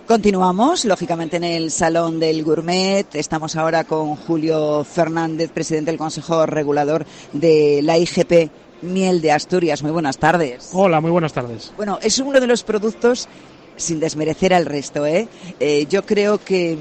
Continuamos, lógicamente, en el Salón del Gourmet. Estamos ahora con Julio Fernández, presidente del Consejo Regulador de la IGP Miel de Asturias. Muy buenas tardes. Hola, muy buenas tardes. Bueno, es uno de los productos, sin desmerecer al resto, yo creo que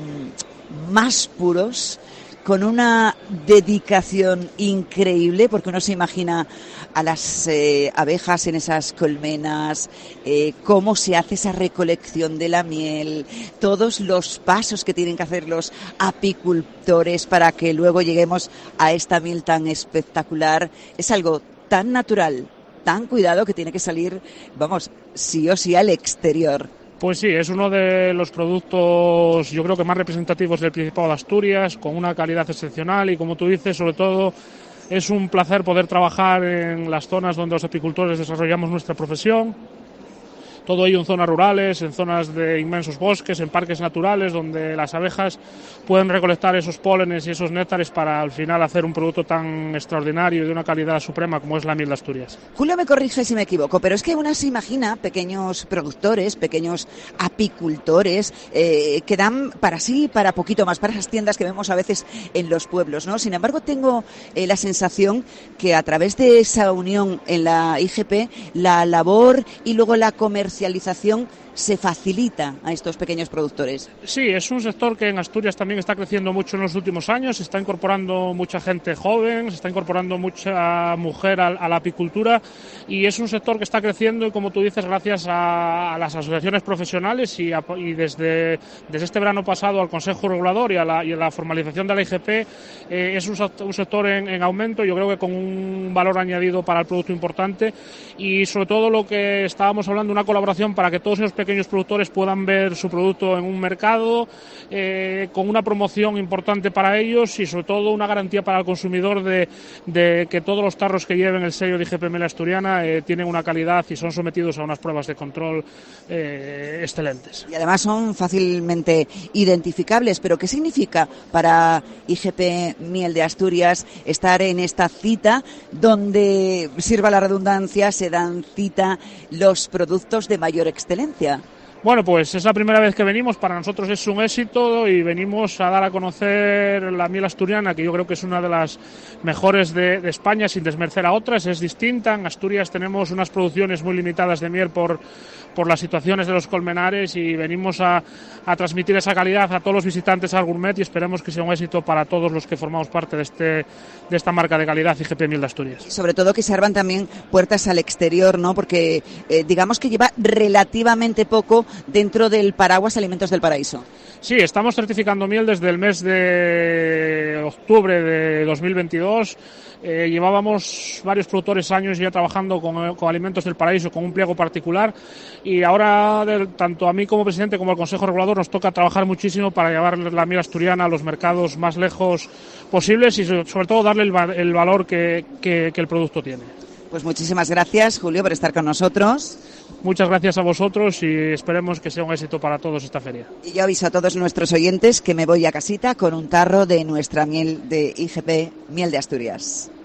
más puros, con una dedicación increíble, porque uno se imagina a las abejas en esas colmenas, cómo se hace esa recolección de la miel, todos los pasos que tienen que hacer los apicultores para que luego lleguemos a esta miel tan espectacular. Es algo tan natural, tan cuidado, que tiene que salir, vamos, sí o sí al exterior. Pues sí, es uno de los productos, yo creo que más representativos del Principado de Asturias, con una calidad excepcional y, como tú dices, sobre todo es un placer poder trabajar en las zonas donde los apicultores desarrollamos nuestra profesión. Todo ello en zonas rurales, en zonas de inmensos bosques, en parques naturales, donde las abejas pueden recolectar esos pólenes y esos néctares para al final hacer un producto tan extraordinario y de una calidad suprema como es la miel de Asturias. Julio me corrige si me equivoco, pero es que uno se imagina pequeños productores, pequeños apicultores, que dan para sí y para poquito más, para esas tiendas que vemos a veces en los pueblos, ¿no? Sin embargo, tengo la sensación que a través de esa unión en la IGP, la labor y luego la comercialización se facilita a estos pequeños productores. Sí, es un sector que en Asturias también está creciendo mucho en los últimos años, se está incorporando mucha gente joven, se está incorporando mucha mujer a la apicultura y es un sector que está creciendo y, como tú dices, gracias a las asociaciones profesionales y desde este verano pasado al Consejo Regulador y a la formalización de la IGP, es un sector en aumento, yo creo que con un valor añadido para el producto importante y sobre todo lo que estábamos hablando, una colaboración para que todos esos pequeños productores puedan ver su producto en un mercado, con una promoción importante para ellos y sobre todo una garantía para el consumidor de que todos los tarros que lleven el sello de IGP Miel Asturiana tienen una calidad y son sometidos a unas pruebas de control excelentes. Y además son fácilmente identificables. ¿Pero qué significa para IGP Miel de Asturias estar en esta cita donde, sirva la redundancia, se dan cita los productos de mayor excelencia? Bueno, pues es la primera vez que venimos, para nosotros es un éxito y venimos a dar a conocer la miel asturiana, que yo creo que es una de las mejores de España, sin desmerecer a otras, es distinta. En Asturias tenemos unas producciones muy limitadas de miel por las situaciones de los colmenares y venimos a transmitir esa calidad a todos los visitantes al gourmet y esperemos que sea un éxito para todos los que formamos parte de esta marca de calidad IGP Miel de Asturias. Y sobre todo que se abran también puertas al exterior, ¿no? Porque digamos que lleva relativamente poco dentro del paraguas Alimentos del Paraíso. Sí, estamos certificando miel desde el mes de octubre de 2022. Llevábamos varios productores años ya trabajando con Alimentos del Paraíso, con un pliego particular, y ahora tanto a mí como presidente como al Consejo Regulador nos toca trabajar muchísimo para llevar la miel asturiana a los mercados más lejos posibles y sobre todo darle el valor que el producto tiene. Pues muchísimas gracias, Julio, por estar con nosotros. Muchas gracias a vosotros y esperemos que sea un éxito para todos esta feria. Y yo aviso a todos nuestros oyentes que me voy a casita con un tarro de nuestra miel de IGP Miel de Asturias.